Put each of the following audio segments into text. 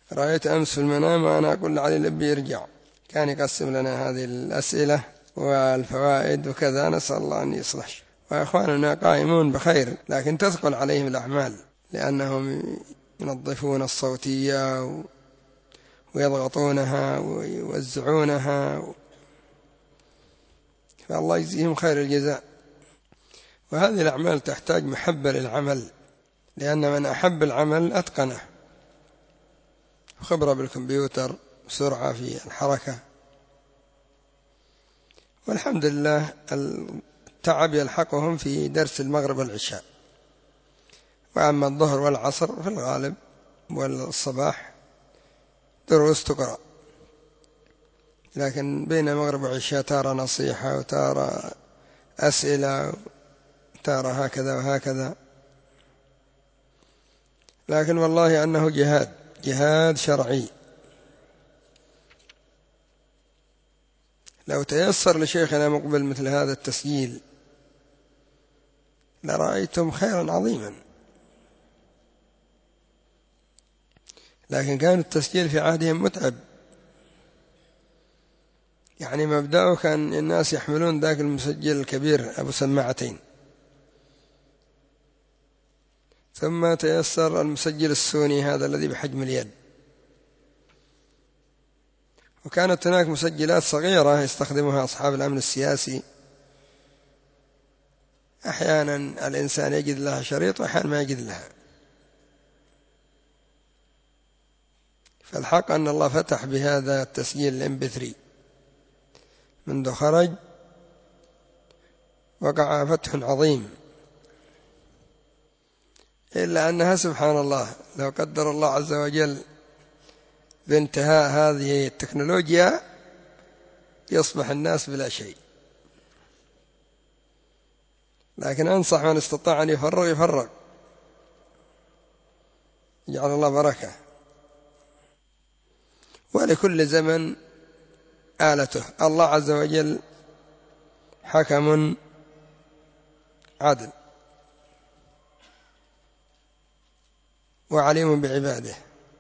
رأيت أمس في المنام وأنا أقول لعلي لبي يرجع، كان يقسم لنا هذه الأسئلة والفوائد وكذا. نسأل الله أن يصلح. وإخواننا قائمون بخير، لكن تثقل عليهم الأعمال لأنهم ينظفون الصوتية ويضغطونها ويوزعونها، فالله يجزيهم خير الجزاء. وهذه الأعمال تحتاج محبة للعمل، لأن من أحب العمل أتقنه، خبرة بالكمبيوتر، سرعة في الحركة. والحمد لله التعب يلحقهم في درس المغرب والعشاء، وأما الظهر والعصر في الغالب والصباح دروس تقرأ، لكن بين المغرب والعشاء تارة نصيحة وتارة أسئلة وتارة هكذا وهكذا. لكن والله أنه جهاد شرعي. لو تيسر لشيخنا مقبل مثل هذا التسجيل لرأيتم خيرا عظيما، لكن كان التسجيل في عهدهم متعب. يعني مبدأه كان الناس يحملون ذاك المسجل الكبير أبو سماعتين، ثم تيسر المسجل السوني هذا الذي بحجم اليد، وكانت هناك مسجلات صغيرة يستخدمها أصحاب الأمن السياسي. أحيانا الإنسان يجد لها شريط وأحيانا ما يجد لها. فالحق أن الله فتح بهذا التسجيل MP3 منذ خرج، وقع فتح عظيم. إلا أنها سبحان الله لو قدر الله عز وجل بانتهاء هذه التكنولوجيا يصبح الناس بلا شيء. لكن أنصح من استطاع أن يفرغ، يجعل الله بركة. ولكل زمن آلته. الله عز وجل حكم عدل وعليم بعباده،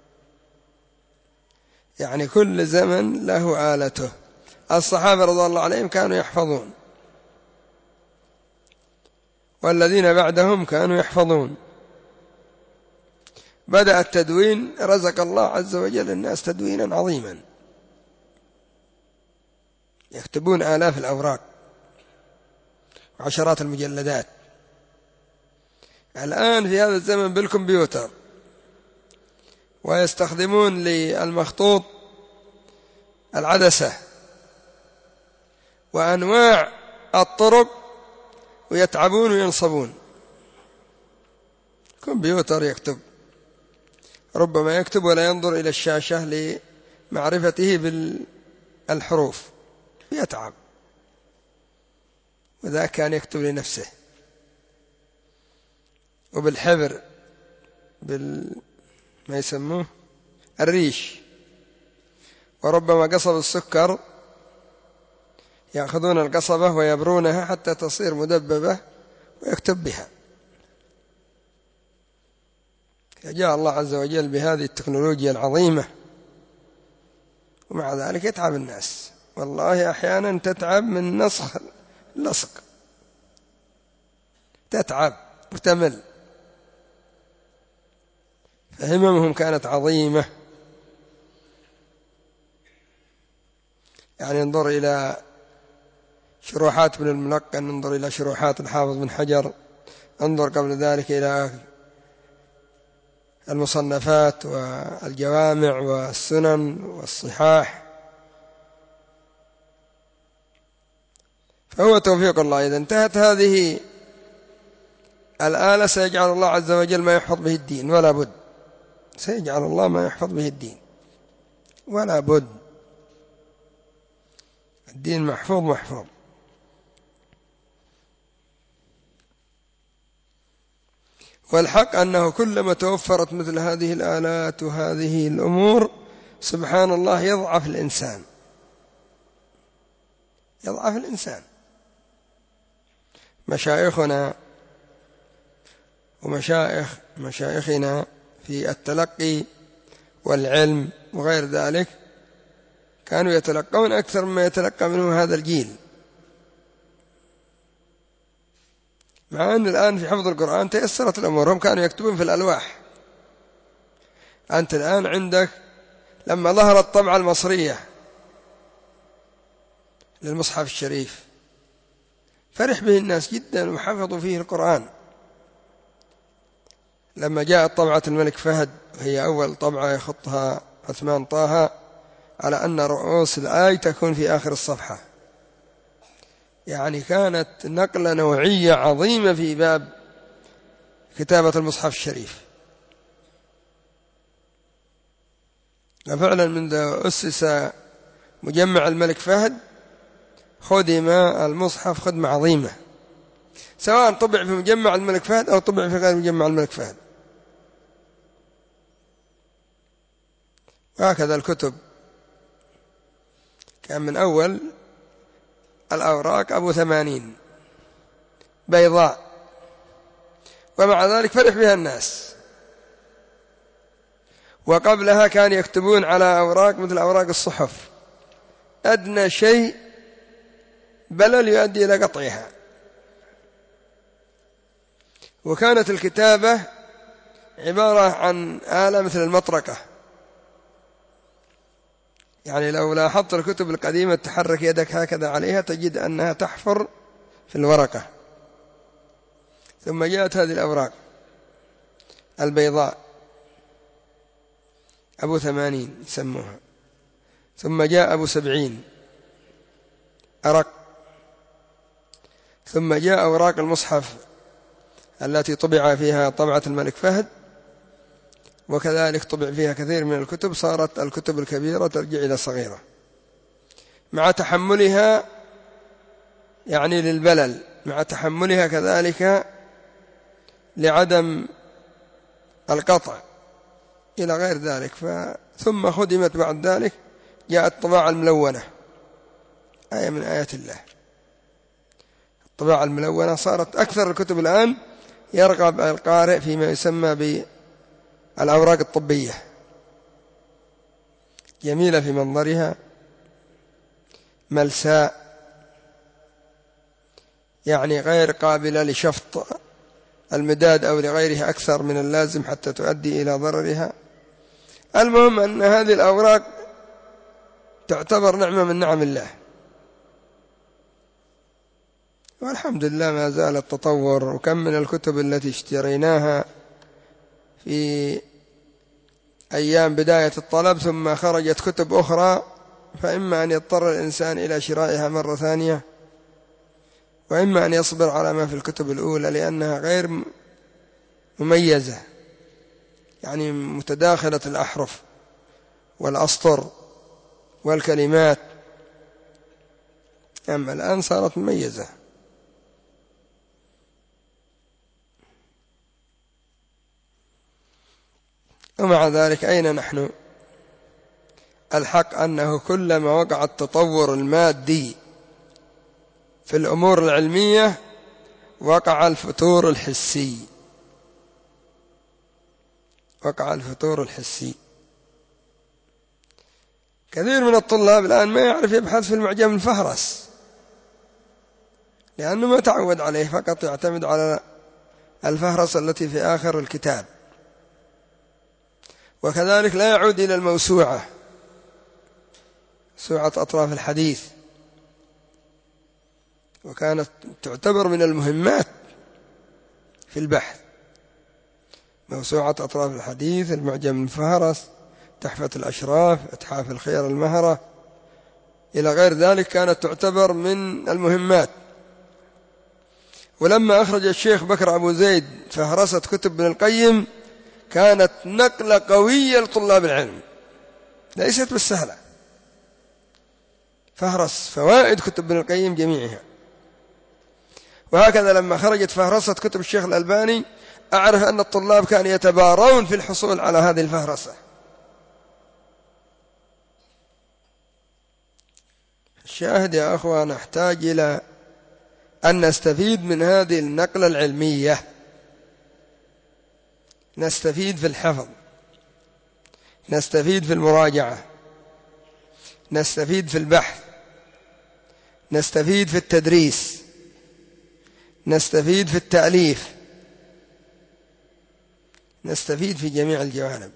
يعني كل زمن له آلته. الصحابة رضي الله عليهم كانوا يحفظون، والذين بعدهم كانوا يحفظون. بدأ التدوين، رزق الله عز وجل الناس تدوينا عظيما، يكتبون آلاف الأوراق وعشرات المجلدات. الآن في هذا الزمن بالكمبيوتر، ويستخدمون للمخطوط العدسة وأنواع الطرق، ويتعبون وينصبون. كمبيوتر يكتب، ربما يكتب ولا ينظر إلى الشاشة لمعرفته بالحروف، يتعب. وذا كان يكتب لنفسه وبالحبر، ما يسموه الريش. وربما قصب السكر يأخذون القصبة ويبرونها حتى تصير مدببة ويكتب بها. جاء الله عز وجل بهذه التكنولوجيا العظيمة، ومع ذلك يتعب الناس. والله أحيانا تتعب من نسخ اللصق، تتعب وتمل. فهممهم كانت عظيمة. يعني انظر إلى شروحات ابن الملقن، انظر إلى شروحات الحافظ بن حجر، انظر قبل ذلك إلى المصنفات والجوامع والسنن والصحاح. فهو توفيق الله. إذا انتهت هذه الآلة سيجعل الله عز وجل ما يحفظ به الدين، ولا بد. سيجعل الله ما يحفظ به الدين ولا بد. الدين محفوظ. والحق أنه كلما توفرت مثل هذه الآلات وهذه الأمور سبحان الله يضعف الإنسان. مشايخنا ومشايخنا في التلقي والعلم وغير ذلك كانوا يتلقون أكثر مما يتلقى منه هذا الجيل، مع أن الآن في حفظ القرآن تيسرت الأمور، هم كانوا يكتبون في الألواح. أنت الآن عندك لما ظهرت الطبعة المصرية للمصحف الشريف فرح به الناس جدا وحفظوا فيه القرآن. لما جاءت طبعة الملك فهد وهي أول طبعة يخطها عثمان طه على أن رؤوس الآي تكون في آخر الصفحة، يعني كانت نقلة نوعية عظيمة في باب كتابة المصحف الشريف. ففعلا منذ أسس مجمع الملك فهد خدم المصحف خدمة عظيمة، سواء طبع في مجمع الملك فهد أو طبع في غير مجمع الملك فهد. وهكذا الكتب كان من أول الأوراق أبو 80 بيضاء، ومع ذلك فرح بها الناس. وقبلها كان يكتبون على أوراق مثل أوراق الصحف، أدنى شيء بلل يؤدي إلى قطعها. وكانت الكتابة عبارة عن آلة مثل المطرقة، يعني لو لاحظت الكتب القديمة تحرك يدك هكذا عليها تجد أنها تحفر في الورقة. ثم جاءت هذه الأوراق البيضاء أبو 80 يسموها، ثم جاء أبو 70 أرق، ثم جاء أوراق المصحف التي طبع فيها طبعة الملك فهد، وكذلك طبع فيها كثير من الكتب، صارت الكتب الكبيرة ترجع إلى صغيرة مع تحملها يعني للبلل، مع تحملها كذلك لعدم القطع إلى غير ذلك. ثم خدمت بعد ذلك جاءت الطباعة الملونة، آية من آيات الله. الطباعة الملونة صارت أكثر الكتب الآن يرغب القارئ فيما يسمى بالأوراق الطبية، جميلة في منظرها، ملساء، يعني غير قابلة لشفط المداد أو لغيرها أكثر من اللازم حتى تؤدي إلى ضررها. المهم أن هذه الأوراق تعتبر نعمة من نعم الله، والحمد لله ما زال التطور. وكم من الكتب التي اشتريناها في أيام بداية الطلب ثم خرجت كتب أخرى، فإما أن يضطر الإنسان إلى شرائها مرة ثانية، وإما أن يصبر على ما في الكتب الأولى لأنها غير مميزة، يعني متداخلة الأحرف والأسطر والكلمات، أما الآن صارت مميزة. ومع ذلك أين نحن؟ الحق أنه كلما وقع التطور المادي في الأمور العلمية وقع الفتور الحسي، وقع الفتور الحسي. كثير من الطلاب الآن ما يعرف يبحث في المعجم الفهرس لأنه ما تعود عليه، فقط يعتمد على الفهرس التي في آخر الكتاب. وكذلك لا يعود إلى الموسوعة، موسوعة أطراف الحديث، وكانت تعتبر من المهمات في البحث. موسوعة أطراف الحديث، المعجم الفهرس، تحفة الأشراف، إتحاف الخير المهرة، إلى غير ذلك، كانت تعتبر من المهمات. ولما أخرج الشيخ بكر أبو زيد فهرسة كتب ابن القيم كانت نقلة قوية لطلاب العلم، ليست بالسهلة، فهرس فوائد كتب ابن القيم جميعها. وهكذا لما خرجت فهرسة كتب الشيخ الألباني أعرف أن الطلاب كانوا يتبارون في الحصول على هذه الفهرسة. الشاهد يا أخوة نحتاج إلى أن نستفيد من هذه النقلة العلمية، نستفيد في الحفظ، نستفيد في المراجعة، نستفيد في البحث، نستفيد في التدريس، نستفيد في التأليف، نستفيد في جميع الجوانب.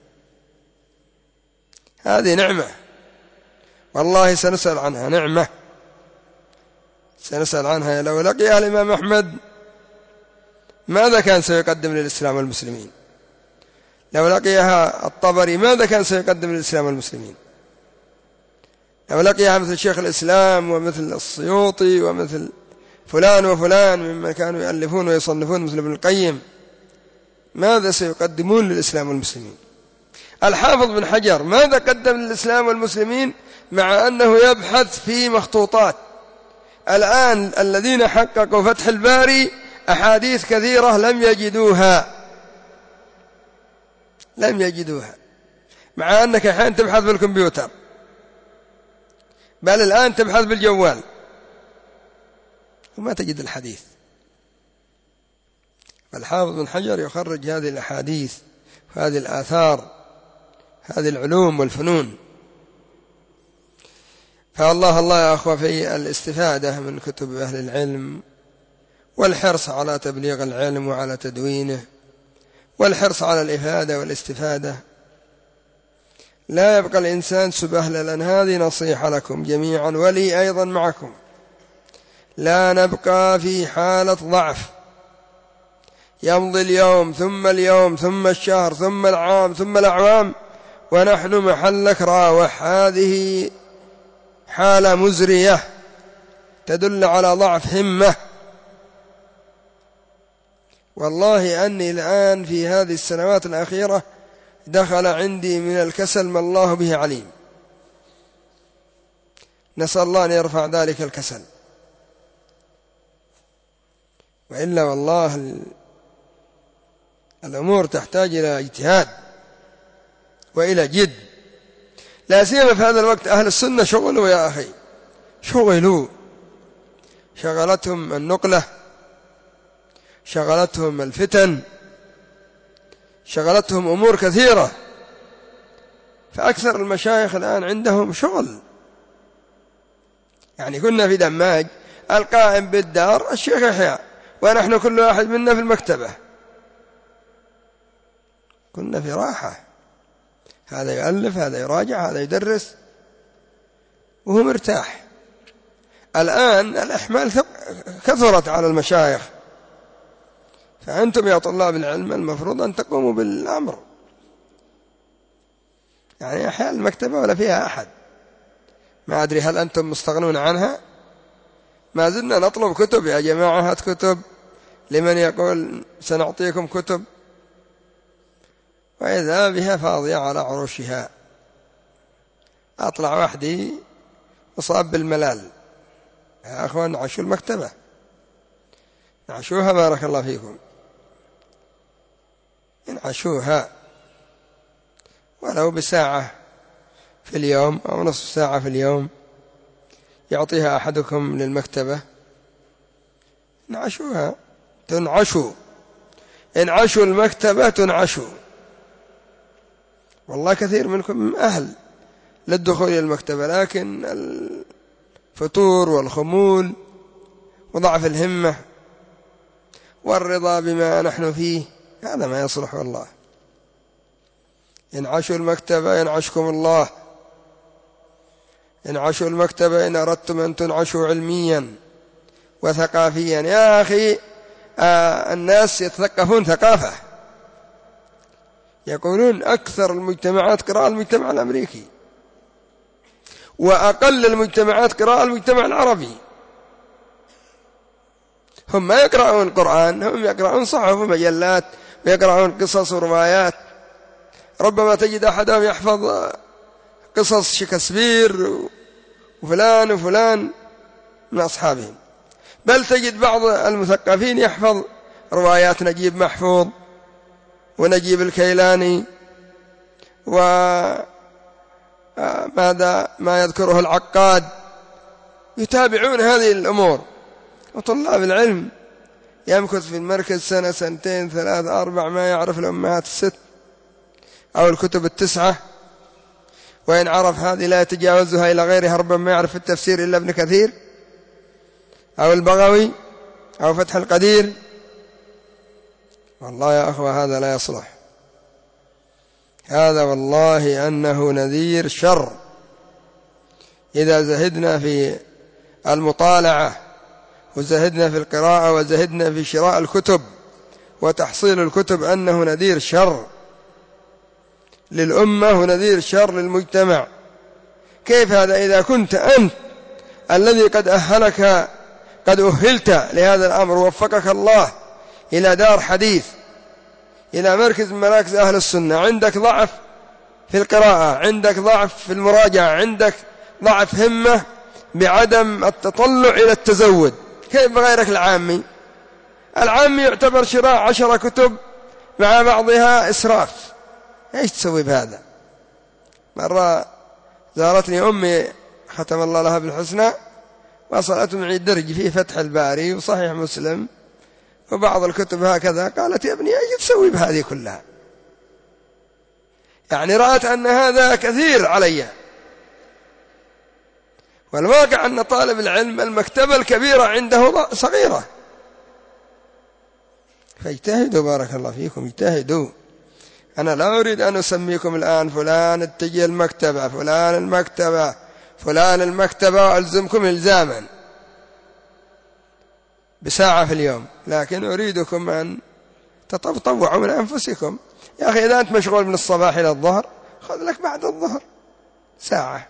هذه نعمة والله سنسأل عنها، نعمة سنسأل عنها. لو لقيها الإمام أحمد ماذا كان سيقدم للإسلام والمسلمين؟ لو لقيها الطبري ماذا كان سيقدم للإسلام والمسلمين؟ لو لقيها مثل شيخ الإسلام ومثل السيوطي ومثل فلان وفلان ممن كانوا يؤلفون ويصنفون مثل ابن القيم، ماذا سيقدمون للإسلام والمسلمين؟ الحافظ بن حجر ماذا قدم للإسلام والمسلمين مع أنه يبحث في مخطوطات؟ الآن الذين حققوا فتح الباري أحاديث كثيرة لم يجدوها، مع أنك أحيانا تبحث بالكمبيوتر، بل الآن تبحث بالجوال وما تجد الحديث. فالحافظ بن حجر يخرج هذه الأحاديث وهذه الآثار، هذه العلوم والفنون. فالله الله يا أخوة في الاستفادة من كتب أهل العلم، والحرص على تبليغ العلم وعلى تدوينه، والحرص على الإفادة والاستفادة. لا يبقى الإنسان سبهللا. هذه نصيحة لكم جميعا ولي أيضا معكم. لا نبقى في حالة ضعف، يمضي اليوم ثم اليوم ثم الشهر ثم العام ثم الأعوام ونحن محلك راوح. هذه حالة مزرية تدل على ضعف همة. والله أني الآن في هذه السنوات الأخيرة دخل عندي من الكسل ما الله به عليم، نسأل الله أن يرفع ذلك الكسل. وإلا والله الأمور تحتاج إلى اجتهاد وإلى جد، لا سيما في هذا الوقت. أهل السنة شغلوا يا أخي، شغلوا، شغلتهم النقلة، شغلتهم الفتن، شغلتهم أمور كثيرة. فأكثر المشايخ الآن عندهم شغل. يعني كنا في دماج القائم بالدار الشيخ يحيى، ونحن كل واحد منا في المكتبة، كنا في راحة، هذا يؤلف، هذا يراجع، هذا يدرس، وهو مرتاح. الآن الأحمال كثرت على المشايخ، فأنتم يا طلاب العلم المفروض أن تقوموا بالأمر. يعني أحيانا المكتبة ولا فيها أحد، ما أدري هل أنتم مستغنون عنها؟ ما زلنا نطلب كتب يا جماعة، هات كتب، لمن يقول سنعطيكم كتب، وإذا بها فاضية على عروشها. أطلع وحدي أصاب بالملال. يا أخوان نعشوا المكتبة، نعشوها، بارك الله فيكم، نعشوها ولو بساعة في اليوم أو نصف ساعة في اليوم يعطيها أحدكم للمكتبة، نعشوها، تنعشوا، انعشوا المكتبة تنعشوا. والله كثير منكم أهل للدخول إلى المكتبة، لكن الفتور والخمول وضعف الهمة والرضا بما نحن فيه هذا ما يصلح. والله انعشوا المكتبة ينعشكم الله، انعشوا المكتبة إن أردتم أن تنعشوا علميا وثقافيا. يا أخي الناس يتثقفون ثقافة، يقولون أكثر المجتمعات قراءة المجتمع الأمريكي، وأقل المجتمعات قراءة المجتمع العربي. هم ما يقرأون القرآن، هم يقرأون صحف ومجلات ويقرأون قصص وروايات. ربما تجد أحدهم يحفظ قصص شكسبير وفلان وفلان من أصحابهم، بل تجد بعض المثقفين يحفظ روايات نجيب محفوظ ونجيب الكيلاني وماذا ما يذكره العقاد، يتابعون هذه الأمور. وطلاب العلم يمكث في المركز سنة سنتين ثلاث أربع ما يعرف الأمهات الست أو الكتب التسعة وإن عرف هذه لا يتجاوزها إلى غيرها، ربما ما يعرف التفسير إلا ابن كثير أو البغوي أو فتح القدير. والله يا أخوة هذا لا يصلح، هذا والله أنه نذير شر. إذا زهدنا في المطالعة وزهدنا في القراءة وزهدنا في شراء الكتب وتحصيل الكتب أنه نذير شر للأمة ونذير شر للمجتمع. كيف هذا إذا كنت أنت الذي قد أهلت لهذا الأمر، ووفقك الله إلى دار حديث، إلى مركز من مراكز أهل السنة، عندك ضعف في القراءة، عندك ضعف في المراجعة، عندك ضعف همة بعدم التطلع إلى التزود، كيف بغيرك العامي؟ العامي يعتبر شراء 10 كتب مع بعضها إسراف. إيش تسوي بهذا؟ مرة زارتني أمي ختم الله لها بالحسنى، وصلت معي درج فيه فتح الباري وصحيح مسلم وبعض الكتب هكذا، قالت يا ابني ايش تسوي بهذه كلها؟ يعني رأت أن هذا كثير علي. والواقع أن طالب العلم المكتبة الكبيرة عنده صغيرة، فاجتهدوا بارك الله فيكم، اجتهدوا. أنا لا أريد أن أسميكم الآن فلان اتجه المكتبة، فلان المكتبة، فلان المكتبة، وألزمكم إلزاما بساعة في اليوم، لكن أريدكم أن تطوعوا من أنفسكم. يا أخي إذا أنت مشغول من الصباح إلى الظهر، خذ لك بعد الظهر ساعة،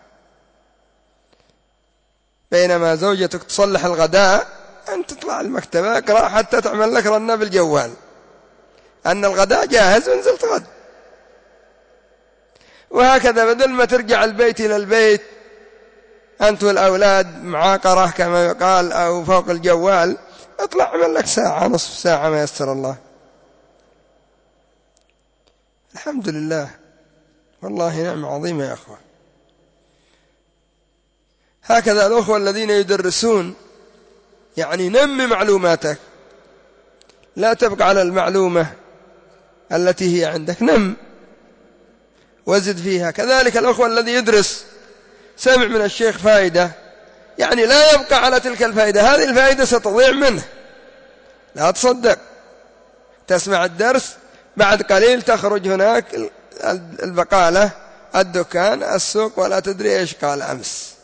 بينما زوجتك تصلح الغداء أنت تطلع المكتبة اقرأ حتى تعمل لك رنة بالجوال أن الغداء جاهز ونزلت غد. وهكذا بدل ما ترجع البيت إلى البيت أنت والأولاد معاقرة كما يقال أو فوق الجوال، اطلع اعمل لك ساعة نصف ساعة ما يسر الله. الحمد لله، والله نعمة عظيمة يا أخوة. هكذا الأخوة الذين يدرسون، يعني نمي معلوماتك، لا تبقى على المعلومة التي هي عندك، نم وزد فيها. كذلك الأخوة الذي يدرس سمع من الشيخ فائدة، يعني لا يبقى على تلك الفائدة، هذه الفائدة ستضيع منه، لا تصدق، تسمع الدرس بعد قليل تخرج هناك البقالة، الدكان، السوق، ولا تدري إيش قال أمس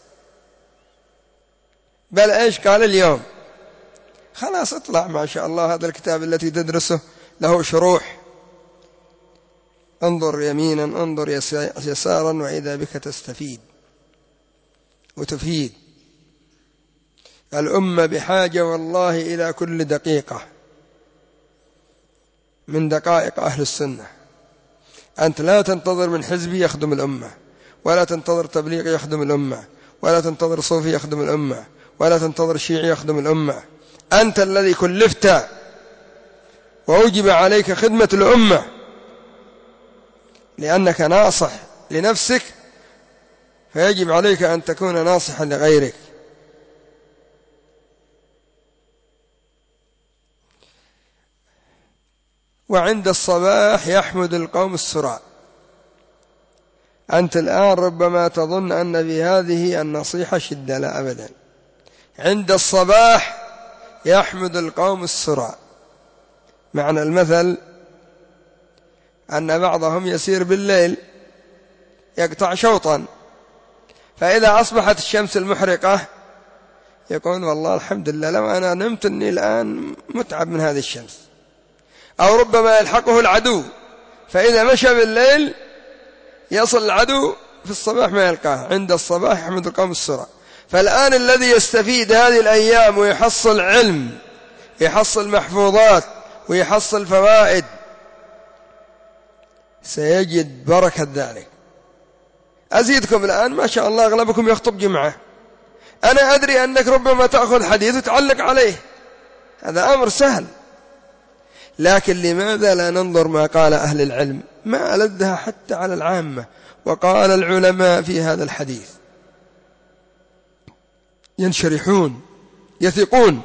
بل إيش قال اليوم. خلاص اطلع ما شاء الله، هذا الكتاب التي تدرسه له شروح، انظر يمينا انظر يسارا وإذا بك تستفيد وتفيد. الأمة بحاجة والله إلى كل دقيقة من دقائق أهل السنة. أنت لا تنتظر من حزبي يخدم الأمة، ولا تنتظر تبليغ يخدم الأمة، ولا تنتظر صوفي يخدم الأمة، ولا تنتظر شيعي يخدم الأمة. أنت الذي كلفت ووجب عليك خدمة الأمة، لأنك ناصح لنفسك فيجب عليك أن تكون ناصحا لغيرك. وعند الصباح يحمد القوم السراء. أنت الآن ربما تظن أن في هذه النصيحة شدة، لا أبدا. عند الصباح يحمد القوم السراء. معنى المثل أن بعضهم يسير بالليل يقطع شوطا، فإذا أصبحت الشمس المحرقة يقول والله الحمد لله لو أنا نمت أني الآن متعب من هذه الشمس. أو ربما يلحقه العدو، فإذا مشى بالليل يصل العدو في الصباح ما يلقاه. عند الصباح يحمد القوم السراء. فالآن الذي يستفيد هذه الأيام ويحصل علم، يحصل محفوظات ويحصل فوائد، سيجد بركة ذلك. أزيدكم الآن ما شاء الله أغلبكم يخطب جمعة، أنا أدري أنك ربما تأخذ حديث وتعلق عليه، هذا أمر سهل، لكن لماذا لا ننظر ما قال أهل العلم؟ ما ألذها حتى على العامة. وقال العلماء في هذا الحديث ينشرحون يثقون.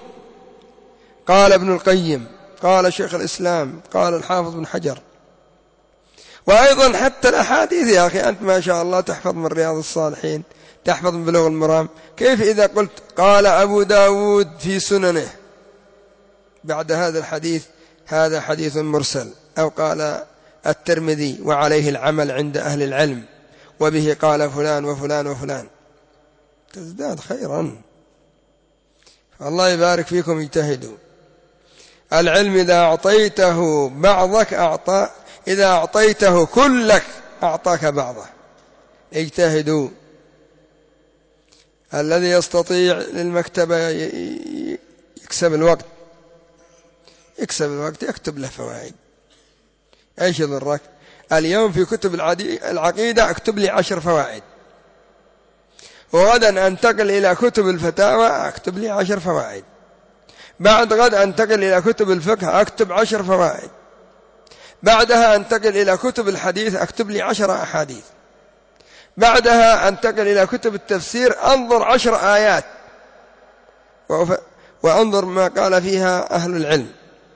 قال ابن القيم، قال شيخ الإسلام، قال الحافظ بن حجر، وأيضا حتى الأحاديث يا أخي، أنت ما شاء الله تحفظ من رياض الصالحين، تحفظ من بلوغ المرام، كيف إذا قلت قال أبو داود في سننه بعد هذا الحديث هذا حديث مرسل، أو قال الترمذي وعليه العمل عند أهل العلم وبه قال فلان وفلان وفلان، تزداد خيرا. الله يبارك فيكم، اجتهدوا. العلم إذا أعطيته بعضك أعطى، إذا أعطيته كلك أعطاك بعضه. اجتهدوا. الذي يستطيع للمكتبة يكسب الوقت، يكتب له فوائد، ايش يضرك؟ اليوم في كتب العقيدة اكتب لي 10 فوائد، وغدا انتقل إلى كتب الفتاوى اكتب لي 10 فوائد، بعد غد انتقل إلى كتب الفقه اكتب 10 فوائد، بعدها انتقل إلى كتب الحديث اكتب لي 10 أحاديث، بعدها انتقل إلى كتب التفسير انظر 10 آيات وانظر ما قال فيها أهل العلم،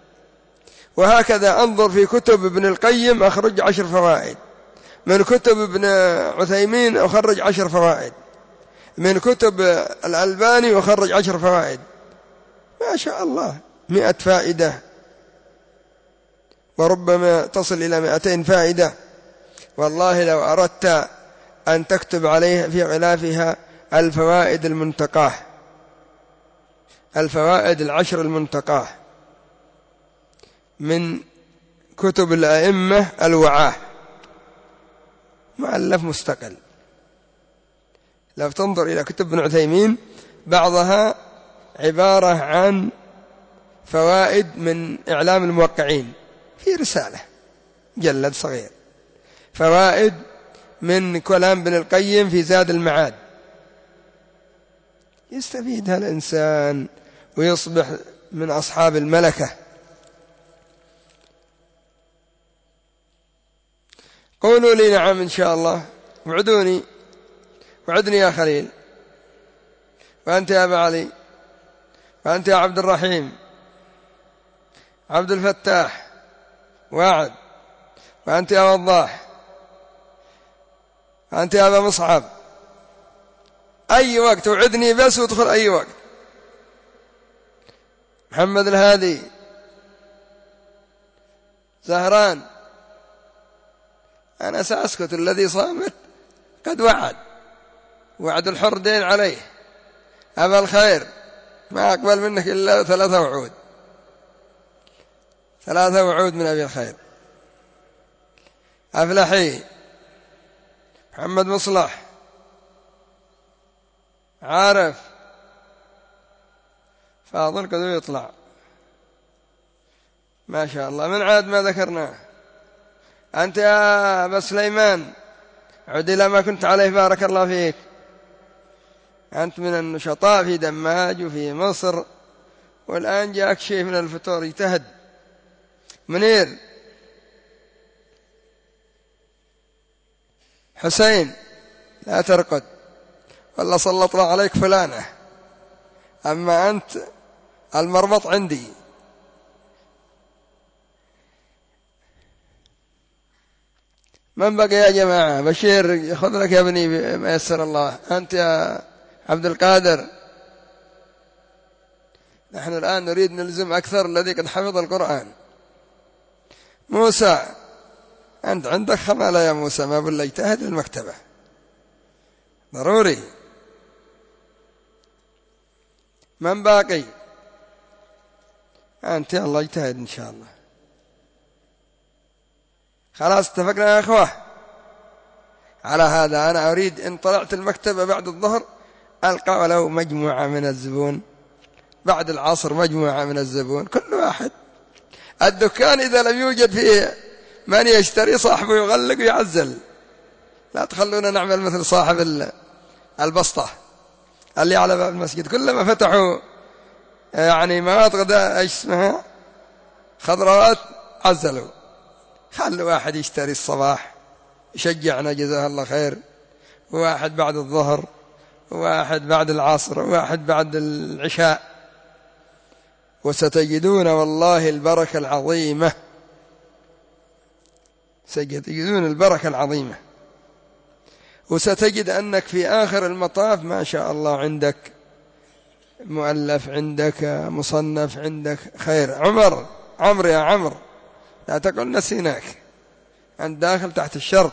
وهكذا انظر في كتب ابن القيم أخرج 10 فوائد، من كتب ابن عثيمين أخرج 10 فوائد، من كتب الألباني أخرج 10 فوائد، ما شاء الله 100 فائدة، وربما تصل إلى 200 فائدة. والله لو أردت أن تكتب عليها في غلافها الفوائد المنتقاه، الفوائد 10 المنتقاه من كتب الأئمة الوعاه، مؤلف مستقل. لو تنظر إلى كتب ابن عثيمين بعضها عبارة عن فوائد من إعلام الموقعين في رسالة مجلد صغير، فوائد من كلام ابن القيم في زاد المعاد، يستفيدها الإنسان ويصبح من أصحاب الملكة. قولوا لي نعم إن شاء الله، وعدوني يا خليل، وأنت يا أبا علي، وأنت يا عبد الرحيم، عبد الفتاح واعد، وأنت يا وضاح، وأنت يا أبا مصعب، أي وقت وعدني بس وادخل أي وقت. محمد الهادي، زهران، أنا سأسكت، الذي صامت قد وعد الحر دين عليه. أبا الخير، ما أقبل منك إلا 3 وعود، 3 وعود من أبي الخير. أفلحي، محمد مصلح، عارف، فاضل قد يطلع، ما شاء الله. من عاد ما ذكرناه؟ أنت يا أبا سليمان، عد إلى ما كنت عليه، بارك الله فيك، أنت من النشطاء في دماج وفي مصر، والآن جاءك شيء من الفتور، اجتهد. منير، حسين، لا ترقد، والله سلط الله عليك فلانة، أما أنت المربط عندي. من بقى يا جماعة؟ بشير يأخذ لك يا ابني ما يسر الله. أنت يا عبد القادر، نحن الآن نريد نلزم أكثر الذي قد حفظ القرآن. موسى، أنت عندك خمالة يا موسى، ما بالله اجتهد المكتبة ضروري. من باقي؟ أنت يا الله اجتهد إن شاء الله. خلاص اتفقنا يا أخوة على هذا. أنا أريد إن طلعت المكتبة بعد الظهر ألقى ولو مجموعة من الزبون، بعد العصر مجموعة من الزبون، كل واحد. الدكان إذا لم يوجد فيه من يشتري صاحبه يغلق ويعزل، لا تخلونا نعمل مثل صاحب البسطة اللي على باب المسجد، كلما فتحوا يعني مواد غداء ايش اسمها خضروات عزلوا. خلوا واحد يشتري الصباح يشجعنا جزاه الله خير، وواحد بعد الظهر، وواحد بعد العصر، وواحد بعد العشاء، وستجدون والله البركة العظيمة. ستجدون البركة العظيمة. وستجد أنك في آخر المطاف ما شاء الله عندك مؤلف، عندك مصنف، عندك خير. عمر يا عمر، لا تقل نسيناك، أنت داخل تحت الشرط.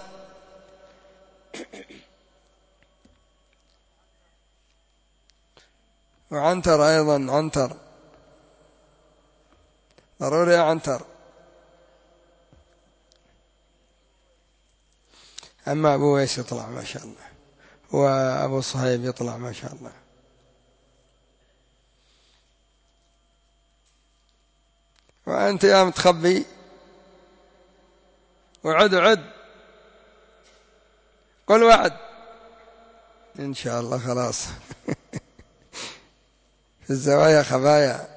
وعنتر أيضا، عنتر ضروري يا عنتر. أما أبو ويس يطلع ما شاء الله، وأبو صهيب يطلع ما شاء الله. وأنت يا متخبي وعد قل وعد إن شاء الله خلاص. في الزوايا خبايا.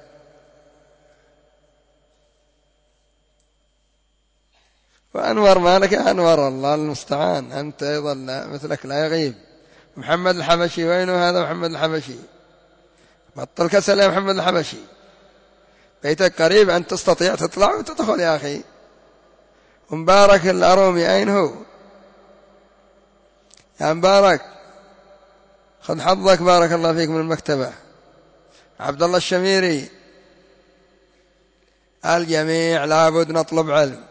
وأنور مالك يا أنور، الله المستعان، أنت أيضا مثلك لا يغيب. محمد الحبشي وينه هذا؟ محمد الحبشي بطل كسل يا محمد الحبشي، بيتك قريب أن تستطيع تطلع وتدخل يا أخي. ومبارك الأرومي أين هو يا مبارك؟ خذ حظك بارك الله فيك من المكتبة. عبد الله الشميري، الجميع لابد نطلب علم.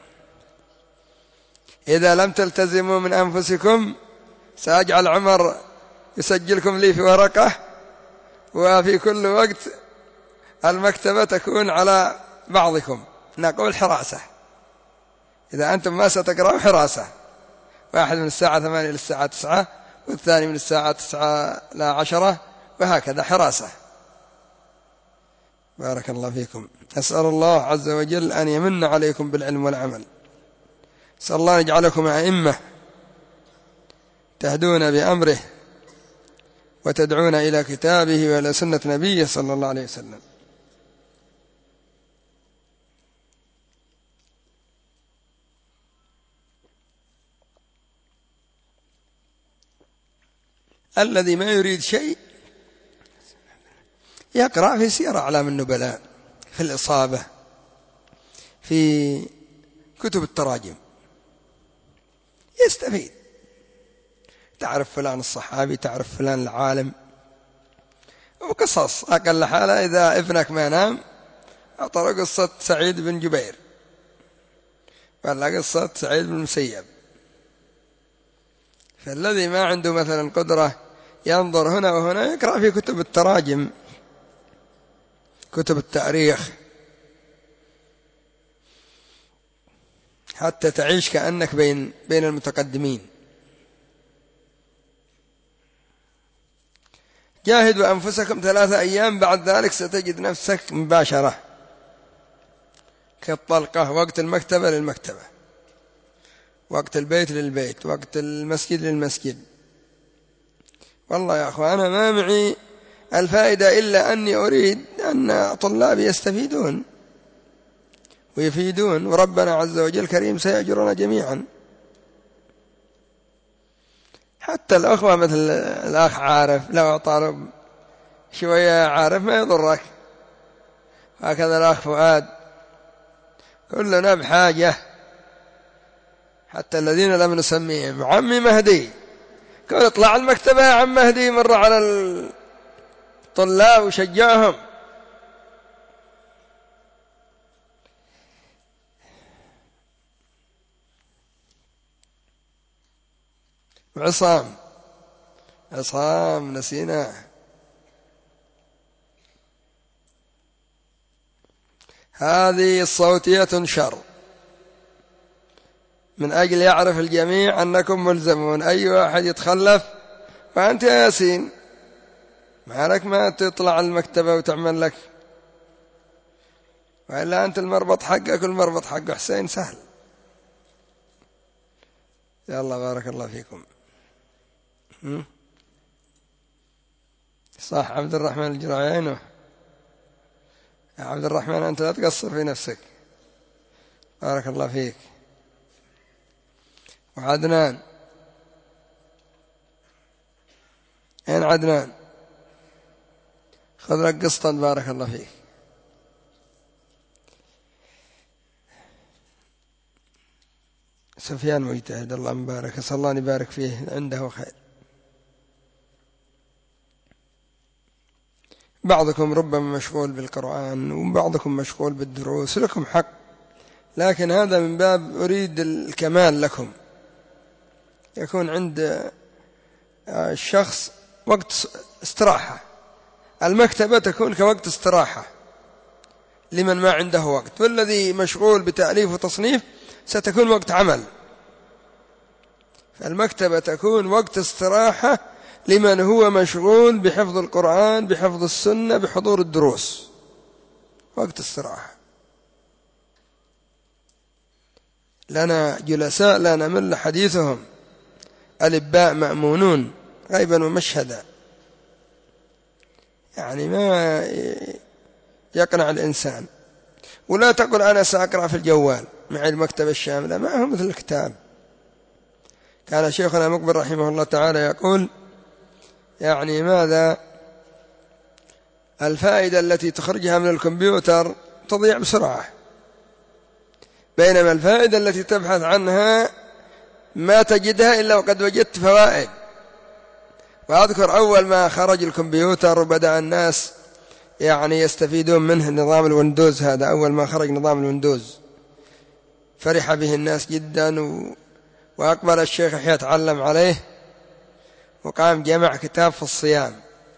إذا لم تلتزموا من أنفسكم سأجعل عمر يسجلكم لي في ورقة، وفي كل وقت المكتبة تكون على بعضكم، نقول حراسة. إذا أنتم ما ستقرأوا حراسة، واحد من الساعة 8 للساعة 9، والثاني من الساعة 9 إلى 10، وهكذا حراسة. بارك الله فيكم. أسأل الله عز وجل أن يمن عليكم بالعلم والعمل. أسأل الله أن يجعلكم أئمة تهدون بأمره وتدعون إلى كتابه وإلى سنة نبيه صلى الله عليه وسلم. الذي ما يريد شيء يقرأ في سير أعلام النبلاء، في الإصابة، في كتب التراجم، يستفيد. تعرف فلان الصحابي، تعرف فلان العالم، وقصص أقل حالة. إذا ابنك ما نام أعطى قصة سعيد بن جبير ولا قصة سعيد بن المسيب. فالذي ما عنده مثلا قدرة ينظر هنا وهنا يقرأ في كتب التراجم، كتب التاريخ، حتى تعيش كأنك بين المتقدمين. جاهدوا أنفسكم 3 أيام، بعد ذلك ستجد نفسك مباشرة كالطلقة، وقت المكتبة للمكتبة، وقت البيت للبيت، وقت المسجد للمسجد. والله يا أخوان، ما معي الفائدة إلا أني أريد أن طلابي يستفيدون ويفيدون، وربنا عز وجل كريم سيأجرنا جميعا. حتى الأخوة مثل الأخ عارف، لو أعطى شوية عارف ما يضرك، هكذا الأخ فؤاد، كلنا بحاجة. حتى الذين لم نسميهم عمي مهدي، قال اطلع المكتبة يا عم مهدي، مر على الطلاب وشجعهم. عصام نسيناه. هذه الصوتية تنشر من أجل يعرف الجميع أنكم ملزمون. أي واحد يتخلف، فأنت يا ياسين مالك ما تطلع المكتبة وتعمل لك، وإلا أنت المربط حقك والمربط حق حسين سهل. يا الله بارك الله فيكم. صح، عبد الرحمن الجرعينه. يا عبد الرحمن أنت لا تقصر في نفسك، بارك الله فيك. وعدنان، أين عدنان؟ خذ لك قسطا بارك الله فيك. سفيان مجتهد الله مبارك، أسأل الله أن يبارك فيه، عنده خير. بعضكم ربما مشغول بالقرآن وبعضكم مشغول بالدروس، لكم حق، لكن هذا من باب أريد الكمال لكم. يكون عند الشخص وقت استراحة، المكتبة تكون كوقت استراحة لمن ما عنده وقت، والذي مشغول بتأليف وتصنيف ستكون وقت عمل. فالمكتبة تكون وقت استراحة لمن هو مشغول بحفظ القرآن، بحفظ السنة، بحضور الدروس، وقت استراحة. لنا جلساء لا نمل حديثهم، الإباء مأمونون غيبا ومشهدا، يعني ما يقنع الإنسان. ولا تقل أنا سأقرأ في الجوال مع المكتبة الشاملة، ما هو مثل الكتاب. كان شيخنا مقبل رحمه الله تعالى يقول يعني ماذا الفائدة التي تخرجها من الكمبيوتر تضيع بسرعة، بينما الفائدة التي تبحث عنها ما تجدها إلا وقد وجدت فوائد. وأذكر أول ما خرج الكمبيوتر وبدأ الناس يعني يستفيدون منه، نظام الويندوز هذا أول ما خرج نظام الويندوز فرح به الناس جدا، وأقبل الشيخ يحيى يتعلم عليه، وقام جمع كتاب في الصيام،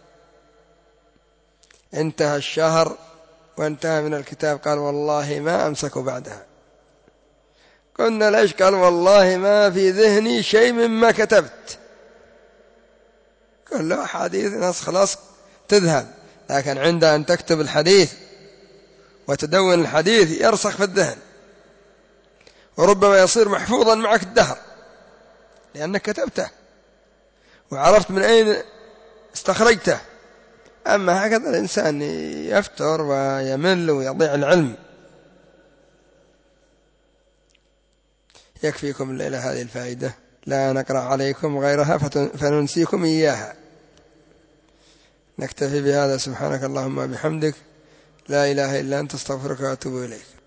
انتهى الشهر وانتهى من الكتاب، قال والله ما أمسك بعدها. قلنا ليش؟ قال والله ما في ذهني شيء مما كتبت. قال له حديث ناس خلاص تذهب، لكن عند أن تكتب الحديث وتدون الحديث يرسخ في الذهن، وربما يصير محفوظا معك الدهر لأنك كتبته وعرفت من أين استخرجته. أما هكذا الإنسان يفتر ويمل ويضيع العلم. يكفيكم الليلة هذه الفائدة، لا نقرأ عليكم غيرها فننسيكم إياها. نكتفي بهذا، سبحانك اللهم وبحمدك، لا إله إلا أنت، استغفرك وأتوب إليك.